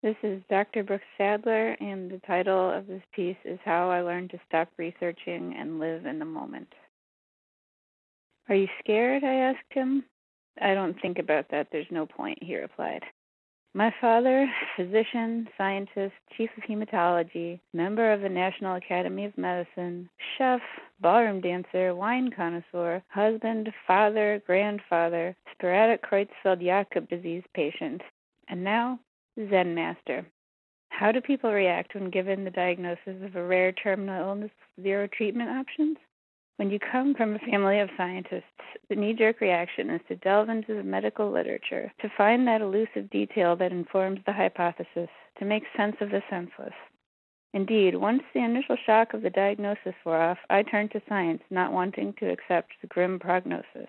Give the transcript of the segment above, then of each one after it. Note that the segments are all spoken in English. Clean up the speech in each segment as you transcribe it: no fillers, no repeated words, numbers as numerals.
This is Dr. Brooks Sadler, and the title of this piece is How I Learned to Stop Researching and Live in the Moment. Are you scared? I asked him. I don't think about that. There's no point, he replied. My father, physician, scientist, chief of hematology, member of the National Academy of Medicine, chef, ballroom dancer, wine connoisseur, husband, father, grandfather, sporadic Creutzfeldt-Jakob disease patient, and now Zen master. How do people react when given the diagnosis of a rare terminal illness with zero treatment options? When you come from a family of scientists, the knee-jerk reaction is to delve into the medical literature, to find that elusive detail that informs the hypothesis, to make sense of the senseless. Indeed, once the initial shock of the diagnosis wore off, I turned to science, not wanting to accept the grim prognosis.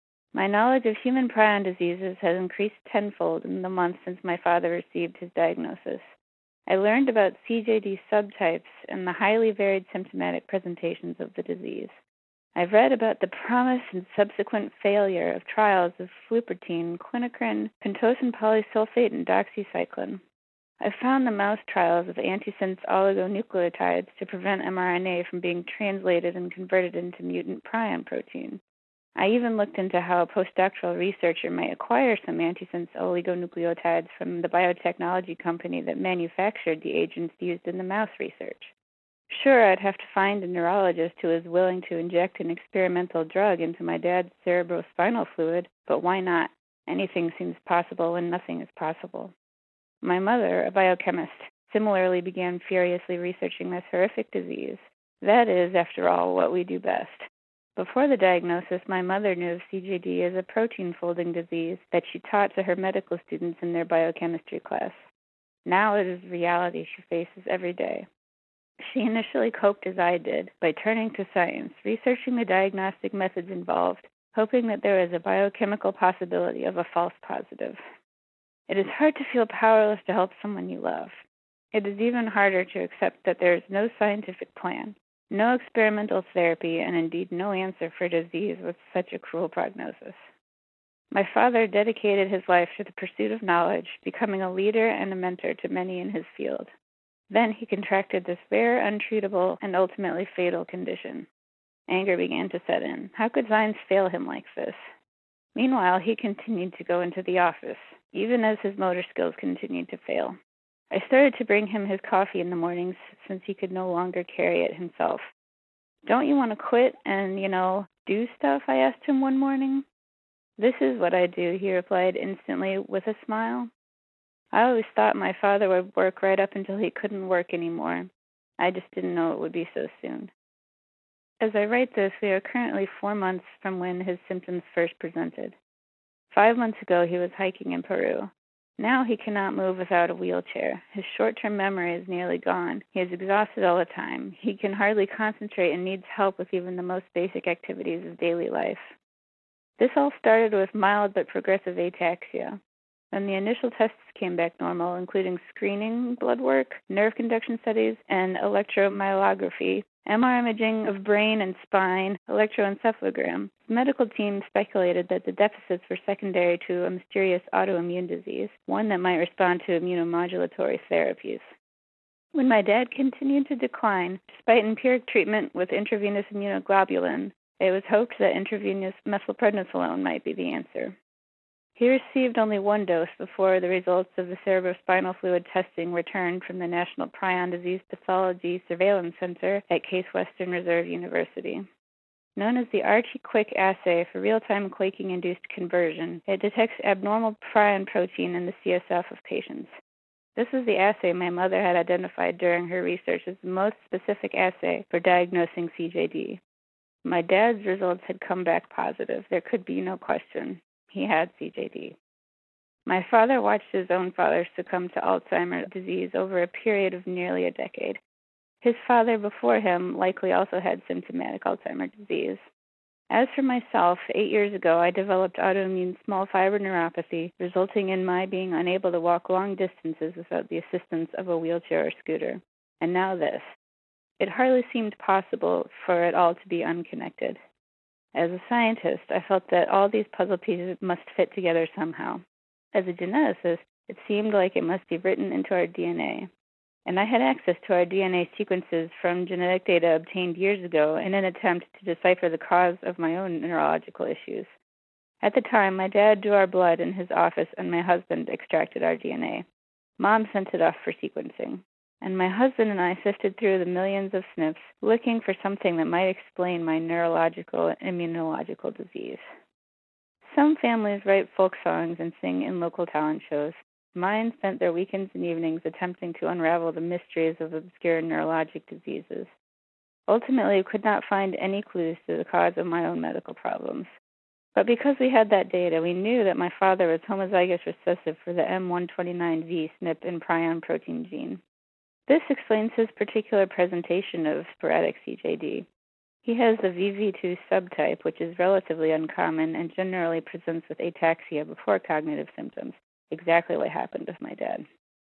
My knowledge of human prion diseases has increased tenfold in the months since my father received his diagnosis. I learned about CJD subtypes and the highly varied symptomatic presentations of the disease. I've read about the promise and subsequent failure of trials of flupirtine, quinacrine, pentosan polysulfate, and doxycycline. I've found the mouse trials of antisense oligonucleotides to prevent mRNA from being translated and converted into mutant prion protein. I even looked into how a postdoctoral researcher might acquire some antisense oligonucleotides from the biotechnology company that manufactured the agents used in the mouse research. Sure, I'd have to find a neurologist who is willing to inject an experimental drug into my dad's cerebrospinal fluid, but why not? Anything seems possible when nothing is possible. My mother, a biochemist, similarly began furiously researching this horrific disease. That is, after all, what we do best. Before the diagnosis, my mother knew of CJD as a protein-folding disease that she taught to her medical students in their biochemistry class. Now it is a reality she faces every day. She initially coped as I did, by turning to science, researching the diagnostic methods involved, hoping that there is a biochemical possibility of a false positive. It is hard to feel powerless to help someone you love. It is even harder to accept that there is no scientific plan, no experimental therapy, and indeed no answer for disease with such a cruel prognosis. My father dedicated his life to the pursuit of knowledge, becoming a leader and a mentor to many in his field. Then he contracted this rare, untreatable, and ultimately fatal condition. Anger began to set in. How could science fail him like this? Meanwhile, he continued to go into the office, even as his motor skills continued to fail. I started to bring him his coffee in the mornings since he could no longer carry it himself. Don't you want to quit and, do stuff? I asked him one morning. This is what I do, he replied instantly with a smile. I always thought my father would work right up until he couldn't work anymore. I just didn't know it would be so soon. As I write this, we are currently 4 months from when his symptoms first presented. 5 months ago, he was hiking in Peru. Now he cannot move without a wheelchair. His short-term memory is nearly gone. He is exhausted all the time. He can hardly concentrate and needs help with even the most basic activities of daily life. This all started with mild but progressive ataxia. When the initial tests came back normal, including screening, blood work, nerve conduction studies, and electromyography, MR imaging of brain and spine, electroencephalogram, the medical team speculated that the deficits were secondary to a mysterious autoimmune disease, one that might respond to immunomodulatory therapies. When my dad continued to decline, despite empiric treatment with intravenous immunoglobulin, it was hoped that intravenous methylprednisolone might be the answer. He received only one dose before the results of the cerebrospinal fluid testing returned from the National Prion Disease Pathology Surveillance Center at Case Western Reserve University. Known as the Archie-Quick assay for real-time quaking-induced conversion, it detects abnormal prion protein in the CSF of patients. This is the assay my mother had identified during her research as the most specific assay for diagnosing CJD. My dad's results had come back positive. There could be no question. He had CJD. My father watched his own father succumb to Alzheimer's disease over a period of nearly a decade. His father before him likely also had symptomatic Alzheimer's disease. As for myself, 8 years ago, I developed autoimmune small fiber neuropathy, resulting in my being unable to walk long distances without the assistance of a wheelchair or scooter. And now this. It hardly seemed possible for it all to be unconnected. As a scientist, I felt that all these puzzle pieces must fit together somehow. As a geneticist, It seemed like it must be written into our DNA. And I had access to our DNA sequences from genetic data obtained years ago in an attempt to decipher the cause of my own neurological issues. At the time, my dad drew our blood in his office and my husband extracted our DNA. Mom sent it off for sequencing. And my husband and I sifted through the millions of SNPs looking for something that might explain my neurological and immunological disease. Some families write folk songs and sing in local talent shows. Mine spent their weekends and evenings attempting to unravel the mysteries of obscure neurologic diseases. Ultimately, could not find any clues to the cause of my own medical problems. But because we had that data, we knew that my father was homozygous recessive for the M129V SNP and prion protein gene. This explains his particular presentation of sporadic CJD. He has the VV2 subtype, which is relatively uncommon and generally presents with ataxia before cognitive symptoms, exactly what happened with my dad.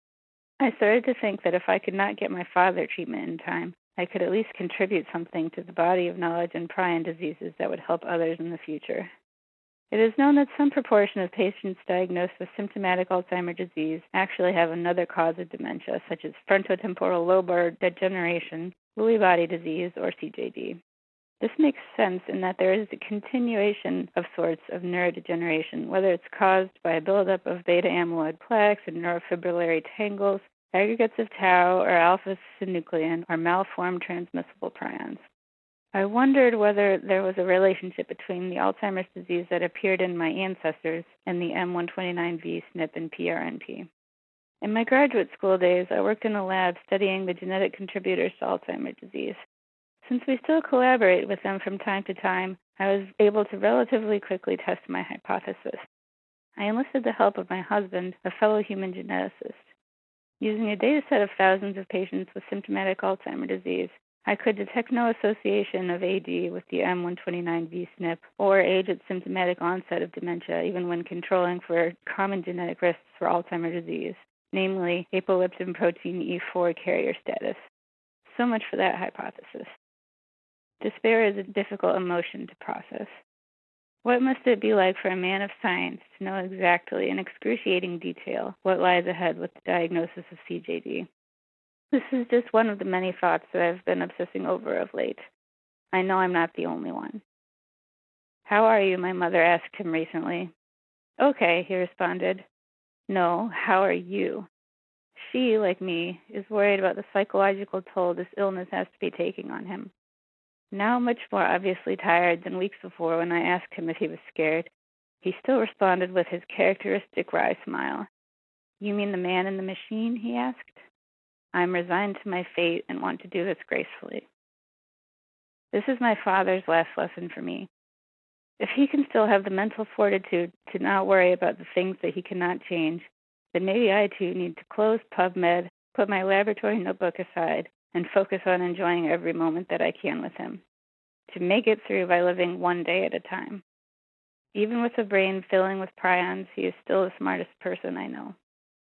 I started to think that if I could not get my father treatment in time, I could at least contribute something to the body of knowledge in prion diseases that would help others in the future. It is known that some proportion of patients diagnosed with symptomatic Alzheimer's disease actually have another cause of dementia, such as frontotemporal lobar degeneration, Lewy body disease, or CJD. This makes sense in that there is a continuation of sorts of neurodegeneration, whether it's caused by a buildup of beta amyloid plaques and neurofibrillary tangles, aggregates of tau, or alpha-synuclein, or malformed transmissible prions. I wondered whether there was a relationship between the Alzheimer's disease that appeared in my ancestors and the M129V SNP and PRNP. In my graduate school days, I worked in a lab studying the genetic contributors to Alzheimer's disease. Since we still collaborate with them from time to time, I was able to relatively quickly test my hypothesis. I enlisted the help of my husband, a fellow human geneticist. Using a data set of thousands of patients with symptomatic Alzheimer's disease, I could detect no association of AD with the M129V SNP or age at symptomatic onset of dementia, even when controlling for common genetic risks for Alzheimer's disease, namely apoliptin protein E4 carrier status. So much for that hypothesis. Despair is a difficult emotion to process. What must it be like for a man of science to know exactly in excruciating detail what lies ahead with the diagnosis of CJD? This is just one of the many thoughts that I've been obsessing over of late. I know I'm not the only one. "How are you?" my mother asked him recently. "Okay," he responded. "No, how are you?" She, like me, is worried about the psychological toll this illness has to be taking on him. Now much more obviously tired than weeks before when I asked him if he was scared, he still responded with his characteristic wry smile. "You mean the man in the machine?" he asked. "I'm resigned to my fate and want to do this gracefully." This is my father's last lesson for me. If he can still have the mental fortitude to not worry about the things that he cannot change, then maybe I too need to close PubMed, put my laboratory notebook aside, and focus on enjoying every moment that I can with him, to make it through by living one day at a time. Even with a brain filling with prions, he is still the smartest person I know.